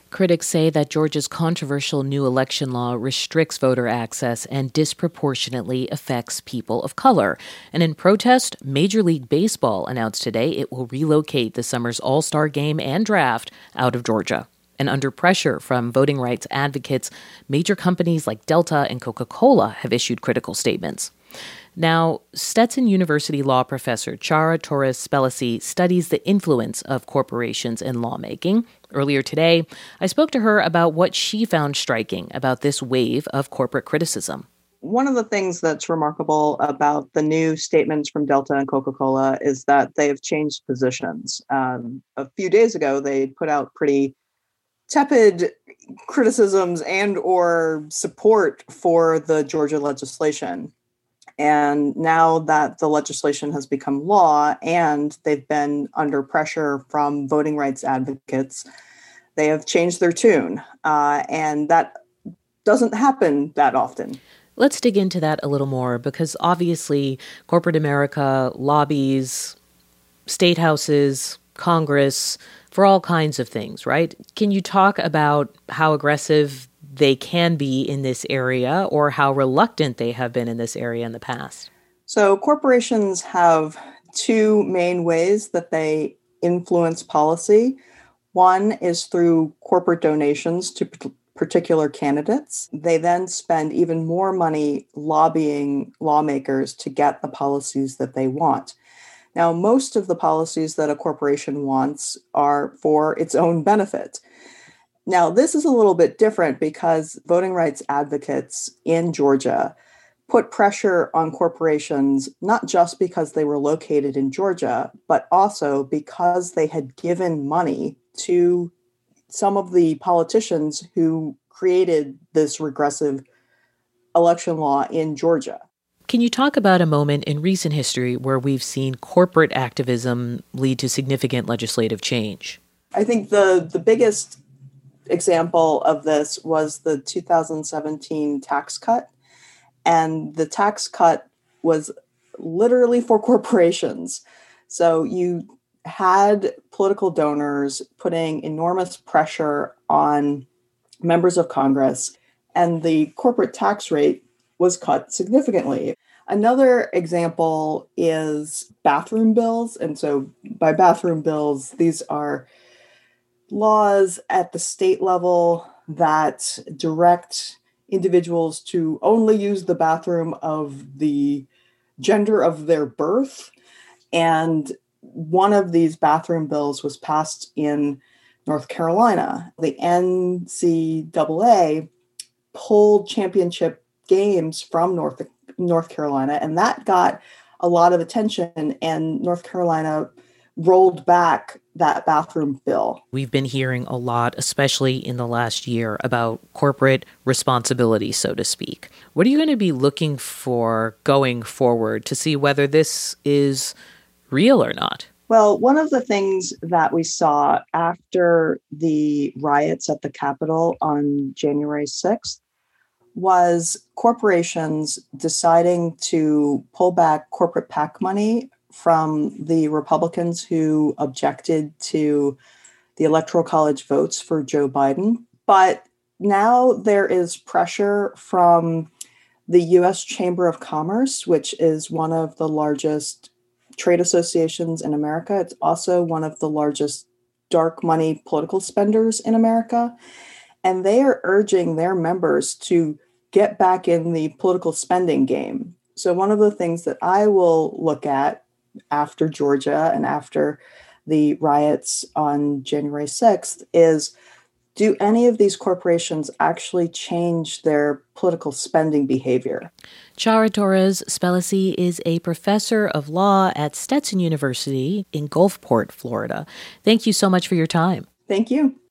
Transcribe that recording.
Critics say that Georgia's controversial new election law restricts voter access and disproportionately affects people of color. And in protest, Major League Baseball announced today it will relocate the summer's All-Star Game and draft out of Georgia. And under pressure from voting rights advocates, major companies like Delta and Coca-Cola have issued critical statements. Now, Stetson University law professor Chara Torres Spelisi studies the influence of corporations in lawmaking. Earlier today, I spoke to her about what she found striking about this wave of corporate criticism. One of the things that's remarkable about the new statements from Delta and Coca-Cola is that they have changed positions. A few days ago, they put out pretty tepid criticisms and or support for the Georgia legislation. And now that the legislation has become law and they've been under pressure from voting rights advocates, they have changed their tune. And that doesn't happen that often. Let's dig into that a little more, because obviously corporate America lobbies state houses, Congress, for all kinds of things, right? Can you talk about how aggressive they can be in this area or how reluctant they have been in this area in the past? So corporations have two main ways that they influence policy. One is through corporate donations to particular candidates. They then spend even more money lobbying lawmakers to get the policies that they want. Now, most of the policies that a corporation wants are for its own benefit. Now, this is a little bit different because voting rights advocates in Georgia put pressure on corporations, not just because they were located in Georgia, but also because they had given money to some of the politicians who created this regressive election law in Georgia. Can you talk about a moment in recent history where we've seen corporate activism lead to significant legislative change? I think the biggest example of this was the 2017 tax cut. And the tax cut was literally for corporations. So you had political donors putting enormous pressure on members of Congress, and the corporate tax rate was cut significantly. Another example is bathroom bills. And so by bathroom bills, these are laws at the state level that direct individuals to only use the bathroom of the gender of their birth. And one of these bathroom bills was passed in North Carolina. The NCAA pulled championship games from North Carolina, and that got a lot of attention, and North Carolina rolled back that bathroom bill. We've been hearing a lot, especially in the last year, about corporate responsibility, so to speak. What are you going to be looking for going forward to see whether this is real or not? Well, one of the things that we saw after the riots at the Capitol on January 6th was corporations deciding to pull back corporate PAC money from the Republicans who objected to the Electoral College votes for Joe Biden. But now there is pressure from the U.S. Chamber of Commerce, which is one of the largest trade associations in America. It's also one of the largest dark money political spenders in America. And they are urging their members to get back in the political spending game. So one of the things that I will look at after Georgia and after the riots on January 6th is, do any of these corporations actually change their political spending behavior? Chara Torres Spelisi is a professor of law at Stetson University in Gulfport, Florida. Thank you so much for your time. Thank you.